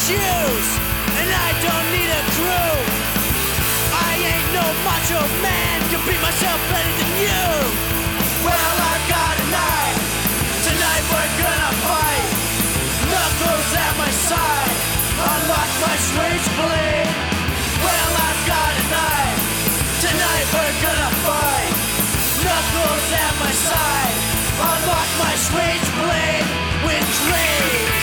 shoes, and I don't need a crew. I ain't no macho man, can beat myself better than you. Well, I've got a knife, tonight we're gonna fight. Knuckles at my side, unlock my switchblade. Well, I've got a knife, tonight we're gonna fight. Knuckles at my side, unlock my switchblade with dreams.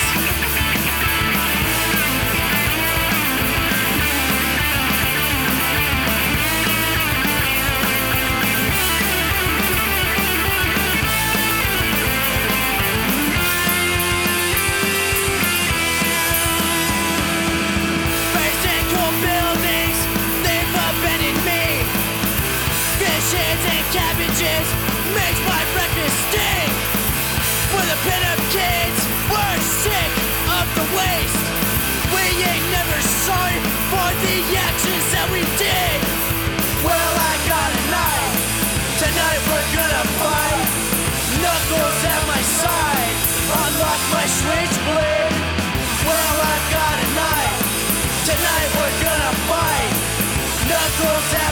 Cabbages makes my breakfast stink. We're the pin-up kids, we're sick of the waste. We ain't never sorry for the actions that we did. Well, I got a knife, tonight we're gonna fight. Knuckles at my side, unlock my switchblade. Well, I've got a knife, tonight we're gonna fight. Knuckles at